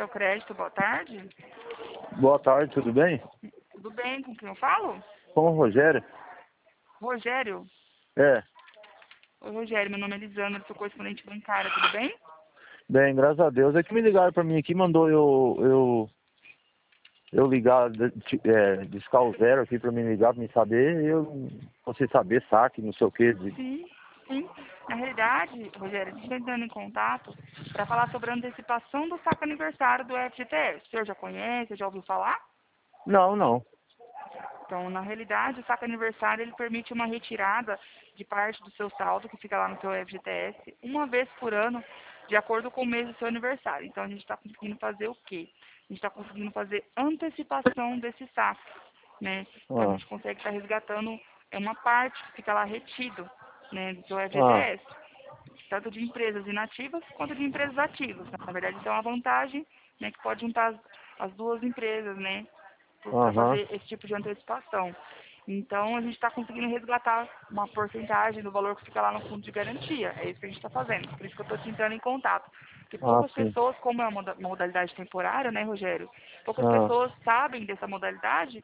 Fiel Crédito, boa tarde. Boa tarde, tudo bem? Tudo bem, com quem eu falo? Com o Rogério? Rogério? É, Oi, Rogério, meu nome é Elisandra, sou correspondente bancária, tudo bem? bem, graças a Deus. É que me ligaram pra mim aqui, mandou eu ligar, discar o zero aqui pra mim ligar, pra mim saber, você saber, saque, não sei o que. Sim, sim. Na realidade, Rogério, a gente está entrando em contato para falar sobre a antecipação do saque aniversário do FGTS. O senhor já conhece, já ouviu falar? Não, não. Então, na realidade, o saque aniversário ele permite uma retirada de parte do seu saldo que fica lá no seu FGTS uma vez por ano, de acordo com o mês do seu aniversário. Então, a gente está conseguindo fazer o quê? A gente está conseguindo fazer antecipação desse saque, né? Então, a Ah, gente consegue estar resgatando uma parte que fica lá retido, né, do seu ah, FGTS, tanto de empresas inativas quanto de empresas ativas. Na verdade, isso é uma vantagem, né, que pode juntar as duas empresas, né, para aham, fazer esse tipo de antecipação. Então, a gente está conseguindo resgatar uma porcentagem do valor que fica lá no fundo de garantia. É isso que a gente está fazendo. Por isso que eu estou te entrando em contato. Porque poucas sim. pessoas, como é uma modalidade temporária, né, Rogério? Poucas Ah, pessoas sabem dessa modalidade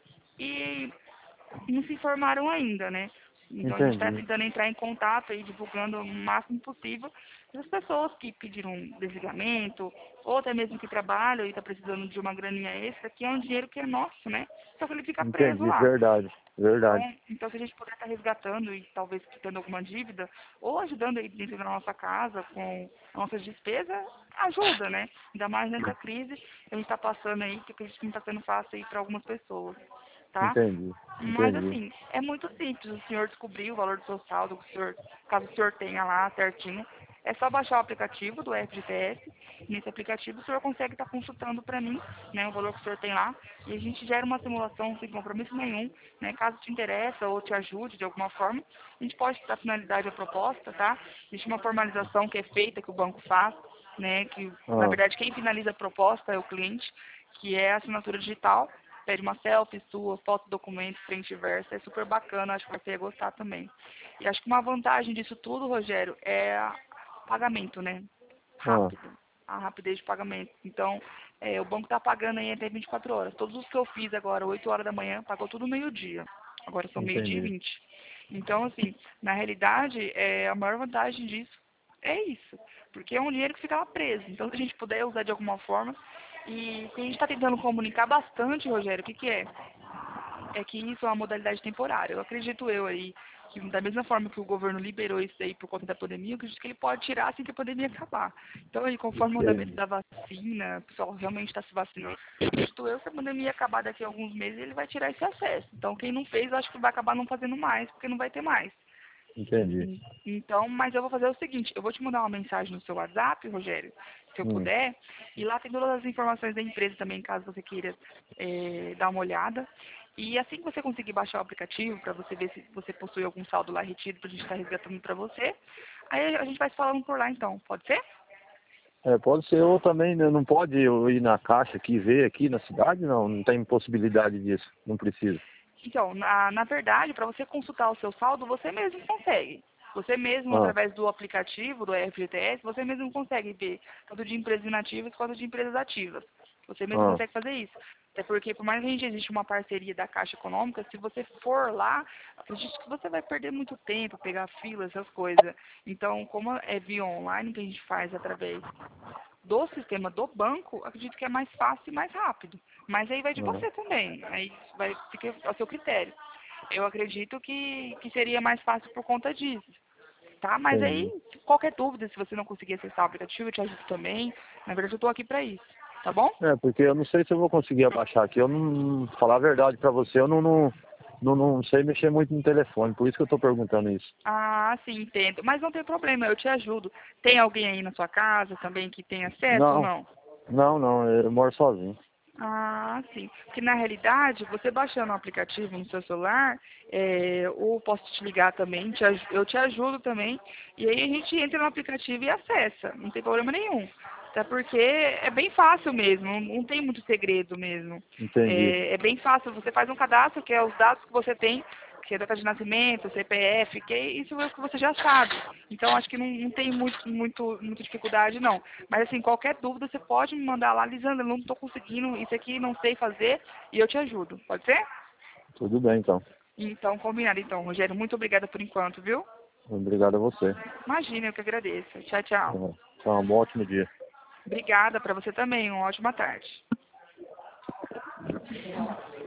e não se informaram ainda, né? Então a gente está entendi, tentando entrar em contato aí, divulgando o máximo possível as pessoas que pediram desligamento, ou até mesmo que trabalham e está precisando de uma graninha extra, que é um dinheiro que é nosso, né? Só que ele fica preso entendi, lá. verdade, verdade. Então se a gente puder estar resgatando e talvez quitando alguma dívida, ou ajudando aí dentro da nossa casa com nossas despesas, ajuda, né? Ainda mais nessa crise que a gente está passando aí, que acredito que não está sendo fácil aí para algumas pessoas, tá? Entendi, Mas entendi. assim, é muito simples o senhor descobrir o valor do seu saldo, caso o senhor tenha lá certinho. É só baixar o aplicativo do FGTS. Nesse aplicativo o senhor consegue estar consultando para mim, né, o valor que o senhor tem lá. E a gente gera uma simulação sem compromisso nenhum, né? Caso te interessa ou te ajude de alguma forma, a gente pode dar finalidade à proposta, tá? Existe uma formalização que é feita, que o banco faz, né? Que na Ah, verdade quem finaliza a proposta é o cliente, que é a assinatura digital. Pede uma selfie sua, foto, documento, frente e verso. É super bacana, acho que você ia gostar também. E acho que uma vantagem disso tudo, Rogério, é o pagamento, né? ah, Rápido. A rapidez de pagamento. Então, o banco está pagando aí até 24 horas. Todos os que eu fiz agora, 8 horas da manhã, pagou tudo meio-dia. Agora são meio-dia e entendi, 20. Então, assim, na realidade, a maior vantagem disso é isso. Porque é um dinheiro que fica lá preso. Então, se a gente puder usar de alguma forma, e o que a gente está tentando comunicar bastante, Rogério, o que que é? É que isso é uma modalidade temporária. Eu acredito aí que da mesma forma que o governo liberou isso aí por conta da pandemia, eu acredito que ele pode tirar assim que a pandemia acabar. Então aí, conforme o andamento entendi, da vacina, o pessoal realmente está se vacinando, acredito eu que a pandemia acabar daqui a alguns meses, ele vai tirar esse acesso. Então quem não fez, eu acho que vai acabar não fazendo mais, porque não vai ter mais. entendi. Então, mas eu vou fazer o seguinte, eu vou te mandar uma mensagem no seu WhatsApp, Rogério, se eu Hum. puder, e lá tem todas as informações da empresa também, caso você queira dar uma olhada. E assim que você conseguir baixar o aplicativo, para você ver se você possui algum saldo lá retido, para a gente estar resgatando para você, aí a gente vai se falando por lá então, pode ser? É, pode ser, ou também, né, não pode eu ir na caixa aqui ver aqui na cidade, não, não tem possibilidade disso, não precisa. Então, na verdade, para você consultar o seu saldo, você mesmo consegue. Você mesmo, Ah, através do aplicativo do FGTS, você mesmo consegue ver tanto de empresas inativas quanto de empresas ativas. Você mesmo ah, consegue fazer isso. Até porque, por mais que a gente existe uma parceria da Caixa Econômica, se você for lá, acredito que você vai perder muito tempo, pegar fila, essas coisas. Então, como é via online que a gente faz através do sistema do banco, acredito que é mais fácil e mais rápido. Mas aí vai de ah, você também. Aí vai ficar ao seu critério. Eu acredito que seria mais fácil por conta disso. Tá? Mas aí, entendi. qualquer dúvida, se você não conseguir acessar o aplicativo, eu te ajudo também. Na verdade, eu estou aqui para isso. Tá bom? É, porque eu não sei se eu vou conseguir abaixar aqui, eu não, falar a verdade pra você, eu não sei mexer muito no telefone, por isso que eu tô perguntando isso. Ah, sim, entendo. Mas não tem problema, eu te ajudo. Tem alguém aí na sua casa também que tem acesso ou Não, não? não, eu moro sozinho. Ah, sim. Porque na realidade, você baixando o aplicativo no seu celular, ou posso te ligar também, eu te ajudo também, e aí a gente entra no aplicativo e acessa, não tem problema nenhum. Até porque é bem fácil mesmo, não tem muito segredo mesmo. Entendi. É bem fácil, você faz um cadastro, que é os dados que você tem que é data de nascimento, CPF, que isso é o que você já sabe. Então, acho que não tem muita dificuldade, não. Mas, assim, qualquer dúvida, você pode me mandar lá, Lisandra, não estou conseguindo isso aqui, não sei fazer, e eu te ajudo. Pode ser? Tudo bem, então. Então, combinado, então, Rogério. Muito obrigada por enquanto, viu? Obrigado a você. Imagina, eu que agradeço. Tchau, tchau. Tá, um ótimo dia. Obrigada para você também. Uma ótima tarde.